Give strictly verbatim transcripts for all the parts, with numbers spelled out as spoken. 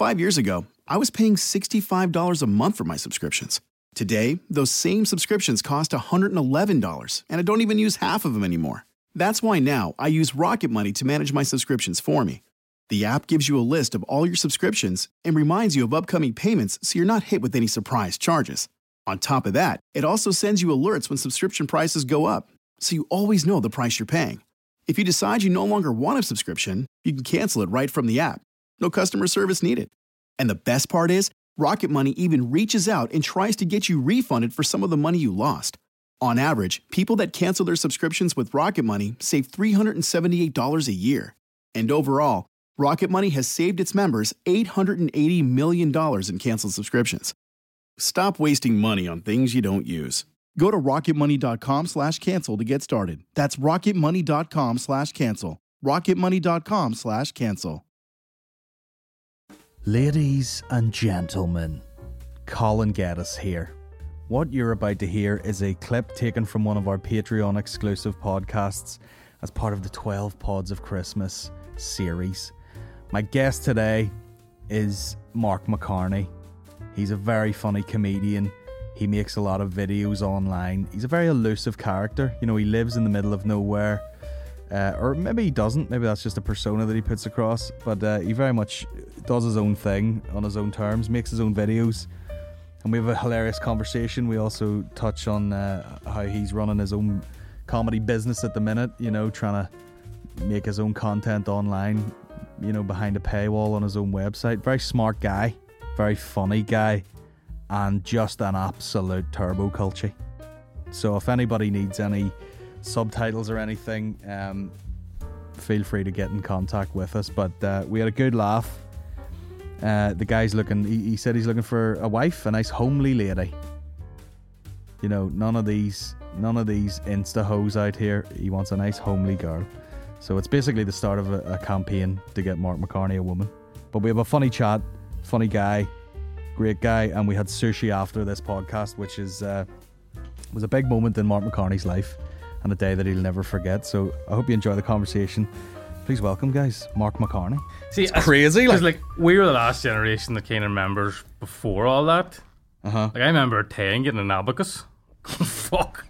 Five years ago, I was paying sixty-five dollars a month for my subscriptions. Today, those same subscriptions cost one hundred eleven dollars, and I don't even use half of them anymore. That's why now I use Rocket Money to manage my subscriptions for me. The app gives you a list of all your subscriptions and reminds you of upcoming payments so you're not hit with any surprise charges. On top of that, it also sends you alerts when subscription prices go up, so you always know the price you're paying. If you decide you no longer want a subscription, you can cancel it right from the app. No customer service needed. And the best part is, Rocket Money even reaches out and tries to get you refunded for some of the money you lost. On average, people that cancel their subscriptions with Rocket Money save three hundred seventy-eight dollars a year. And overall, Rocket Money has saved its members eight hundred eighty million dollars in canceled subscriptions. Stop wasting money on things you don't use. Go to rocketmoney.com slash cancel to get started. That's rocketmoney.com slash cancel. rocketmoney.com slash cancel. Ladies and gentlemen, Colin Geddes here. What you're about to hear is a clip taken from one of our Patreon exclusive podcasts as part of the twelve Pods of Christmas series. My guest today is Mark McCartney. He's a very funny comedian. He makes a lot of videos online. He's a very elusive character. You know, he lives in the middle of nowhere. Uh, or maybe he doesn't. Maybe that's just a persona that he puts across. But uh, he very much does his own thing on his own terms, makes his own videos. And we have a hilarious conversation. We also touch on uh, how he's running his own comedy business at the minute, you know, trying to make his own content online, you know, behind a paywall on his own website. Very smart guy, very funny guy, and just an absolute turbo culture. So if anybody needs any subtitles or anything, um, feel free to get in contact with us. But uh, we had a good laugh. Uh, the guy's looking, he, he said he's looking for a wife, a nice homely lady. You know, none of these, none of these Insta hoes out here. He wants a nice homely girl. So it's basically the start of a, a campaign to get Mark McCartney a woman. But we have a funny chat, funny guy, great guy, and we had sushi after this podcast, which is uh, was a big moment in Mark McCartney's life and a day that he'll never forget. So I hope you enjoy the conversation. Please welcome, guys, Mark McCartney. See, it's crazy. Because like, like, we were the last generation that kind of remembers before all that. Uh-huh. Like, I remember ten getting an abacus. Fuck.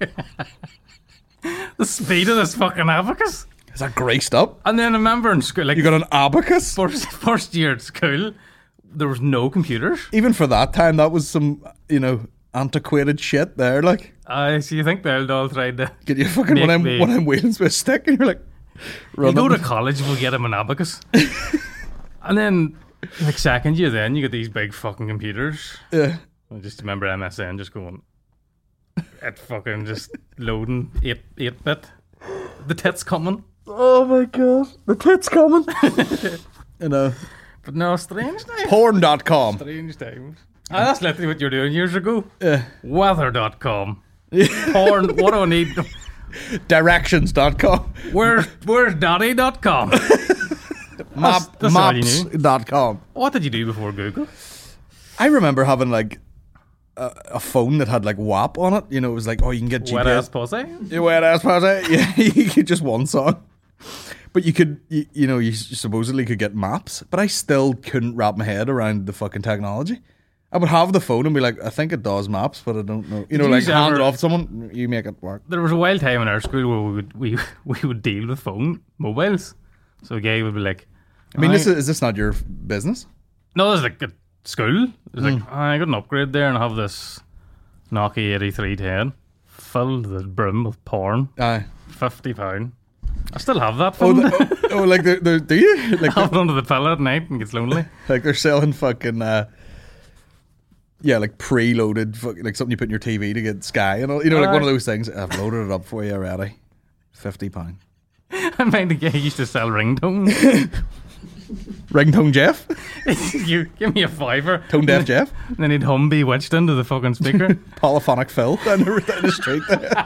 The speed of this fucking abacus. Is that graced up? And then I remember in school, like, you got an abacus? First, first year at school, there was no computers. Even for that time, that was some, you know, antiquated shit there, like. I uh, so you think they'll all tried to get you fucking when I'm when I'm wheeling with a stick, and you're like, you go to college, we'll get him an abacus. And then like second year, then you get these big fucking computers. Yeah. I just remember M S N just going, it fucking just loading eight eight bit. The tits coming. Oh my god, the tits coming. You know. But no, strange times. Porn dot com. Strange times. Ah, that's literally what you were doing years ago. Yeah. Weather dot com. Porn, what do I need? Directions dot com. Where's, where's daddy dot com? Map, that's maps dot com. What did you do before Google? I remember having like a, a phone that had like W A P on it. You know, it was like, oh, you can get G P S. Wet ass pussy? Yeah, wet ass pussy. Yeah, you could just one song. But you could, you, you know, you supposedly could get maps. But I still couldn't wrap my head around the fucking technology. I would have the phone and be like, I think it does maps, but I don't know. You know, Did like you hand ever, it off to someone, you make it work. There was a wild time in our school where we would we we would deal with phone mobiles. So a guy would be like, I mean, this is, is this not your business? No, this is like at school. It was Mm. like, I got an upgrade there and I have this Nokia eighty-three ten filled to the brim with porn. Aye. fifty pounds. I still have that Oh, phone. the, oh, oh, like they're, they're, do you? Like I have it under the pillow at night and gets lonely. Like they're selling fucking, uh, yeah, like preloaded, fuck, like something you put in your T V to get Sky and all. You know, like uh, one of those things. I've loaded it up for you already. fifty pounds. I mind the guy used to sell ringtones. Ringtone Jeff? You give me a fiver. Tone Deaf Jeff? And then he'd hum bewitched into the fucking speaker. Polyphonic Phil down the, down the street there.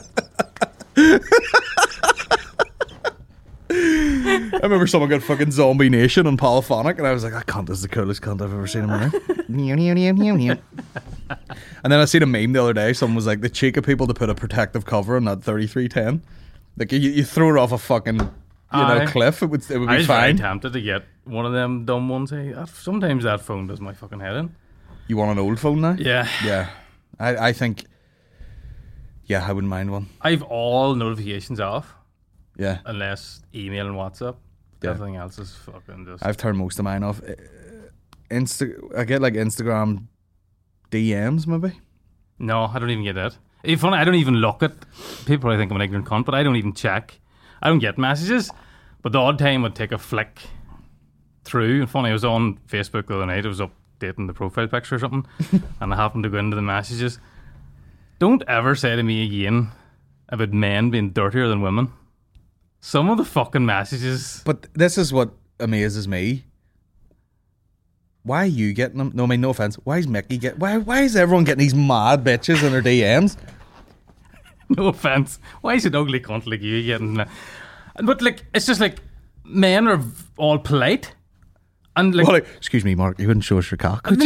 I remember someone got fucking Zombie Nation on Polyphonic, and I was like, that cunt is the coolest cunt I've ever seen in my life. And then I seen a meme the other day. Someone was like, the cheek of people to put a protective cover on that thirty-three ten. Like, you, you throw it off a fucking know, Aye. cliff, it would it would I be was very fine. tempted to get one of them dumb ones. Hey, that- sometimes that phone does my fucking head in. You want an old phone now? Yeah. Yeah. I, I think, yeah, I wouldn't mind one. I've all notifications off, Yeah. unless email and WhatsApp. Yeah. Everything else is fucking just... I've turned most of mine off. Uh, Insta, I get like Instagram D Ms maybe. No, I don't even get that. It's funny, I don't even look at... People probably think I'm an ignorant cunt, but I don't even check. I don't get messages. But the odd time I'd take a flick through. And funny, I was on Facebook the other night. I was updating the profile picture or something. And I happened to go into the messages. Don't ever say to me again about men being dirtier than women. Some of the fucking messages... But this is what amazes me. Why are you getting them? No, I mean, no offense. Why is Mickey get? Why? Why is everyone getting these mad bitches in their D Ms? No offense. Why is an ugly cunt like you getting... Uh, but like, it's just like, men are v- all polite. And like... Well, like, excuse me, Mark. You wouldn't show us your cock, would you?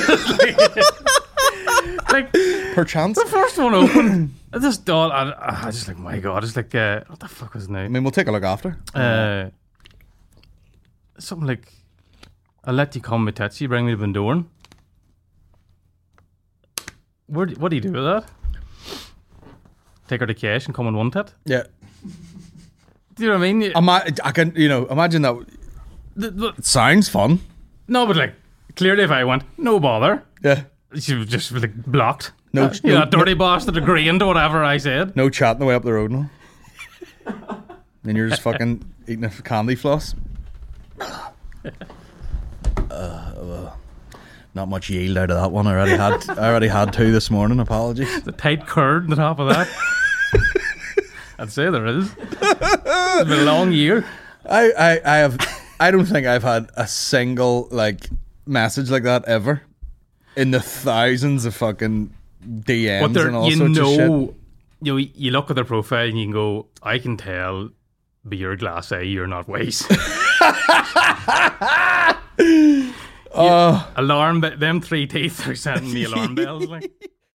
like, Perchance. the first one opened, I just thought, I, I was just like, my God, it's like, uh, what the fuck was his I name? mean, we'll take a look after. Uh, something like, I'll let you come, my tits, you bring me to Bundoran. Where, do- what do you do with that? Take her to cash and come on one tit? Yeah. Do you know what I mean? You- Ima- I can, you know, imagine that. th- th- It sounds fun. no, but like, clearly if I went, no bother, Yeah. she was just like blocked. No, Uh, you know, no, that dirty bastard agreeing to whatever I said. no chatting the way up the road now. Then you're just fucking eating a candy floss. Uh, well, not much yield out of that one. I already had. I already had two this morning. Apologies. The tight curd on the top of that. I'd say there is. It's been a long year. I, I, I have. I don't think I've had a single like message like that ever. In the thousands of fucking D Ms But there, and all you sorts of shit. know, you know, you look at their profile and you can go, I can tell by your glass eye you're not wise. Oh, Alarm, be- them three teeth are sending me alarm bells. Like,